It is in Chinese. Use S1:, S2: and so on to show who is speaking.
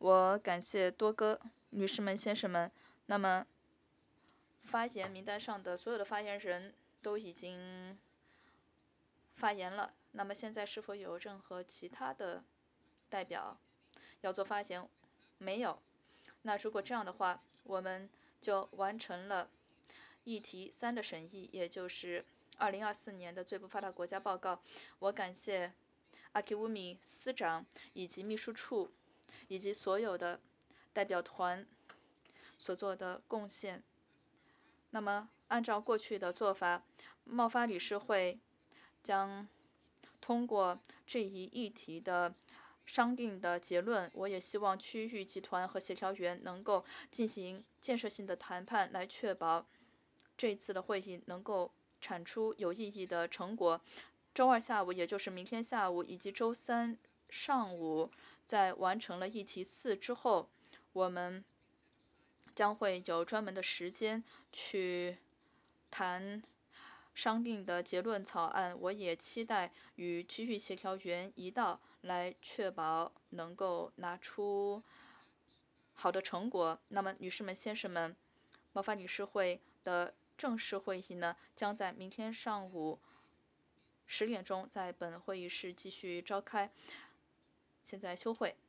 S1: 我感谢多哥女士们、先生们。那么，发言名单上的所有的发言人都已经发言了。那么现在是否有任何其他的代表要做发言？没有。那如果这样的话，我们就完成了议题3的审议，也就是2024年的最不发达国家报告。我感谢阿基乌米司长以及秘书处以及所有的代表团所做的贡献。那么，按照过去的做法，贸发理事会将通过这一议题的商定的结论。我也希望区域集团和协调员能够进行建设性的谈判，来确保这次的会议能够产出有意义的成果。周二下午，也就是明天下午，以及周三上午，在完成了议题4之后，我们将会有专门的时间去谈商定的结论草案。我也期待与区域协调员一道，来确保能够拿出好的成果。那么，女士们、先生们，贸发理事会的正式会议呢，将在明天上午10点钟在本会议室继续召开。现在休会。